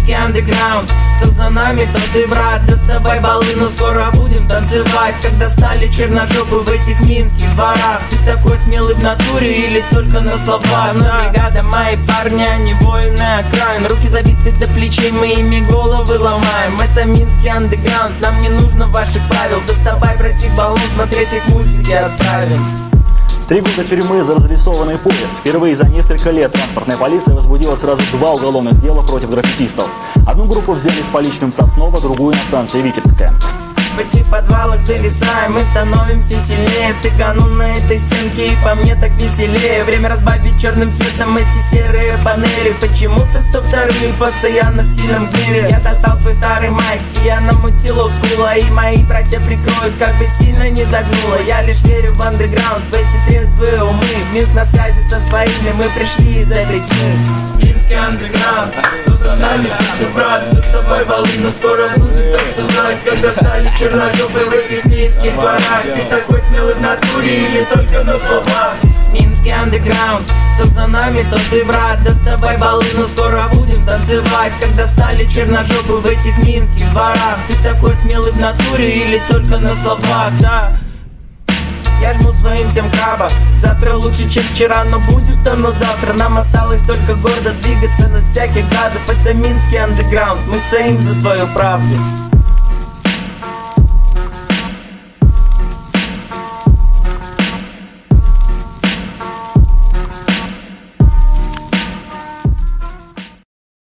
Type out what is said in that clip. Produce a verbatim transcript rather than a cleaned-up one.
Минский андеграунд. Кто за нами, тот и брат. Доставай баллы, но скоро будем танцевать. Когда стали черножопы в этих минских дворах. Ты такой смелый в натуре или только на словах? Но бригада, мои парни, они воины окраин. Руки забиты до плечей, мы ими головы ломаем. Это Минский андеграунд, нам не нужно ваших правил. Доставай, братик, баллон, смотреть их мультики отправим. Три года тюрьмы за разрисованный поезд. Впервые за несколько лет транспортная полиция возбудила сразу два уголовных дела против граффитистов. Одну группу взяли с поличным в Сосново, другую на станции Витебская. В этих подвалах зависаем, мы становимся сильнее. Ты канун на этой стенке, и по мне так веселее. Время разбавить черным цветом эти серые панели. Почему-то сто вторые постоянно в сильном гневе. Я достал свой старый майк, и я намутил олдскула. И мои братья прикроют, как бы сильно не загнуло. Я лишь верю в андеграунд, в эти трезвые умы. В Минск на связи со своими, мы пришли из этой тьмы. Минский андеграунд, кто за нами, ты брат. Доставай валы, но скоро будем танцевать. Когда стали черножопы в этих минских дворах. Ты такой смелый в натуре или только на словах? Минский андеграунд, кто за нами, тот и брат. Доставай баллы, но скоро будем танцевать. Когда стали черножопы в этих минских дворах. Ты такой смелый в натуре или только на словах? Да. Я жму своим всем крабам. Завтра лучше, чем вчера, но будет оно завтра. Нам осталось только гордо двигаться на всяких гадов. Это Минский андеграунд, мы стоим за свою правду.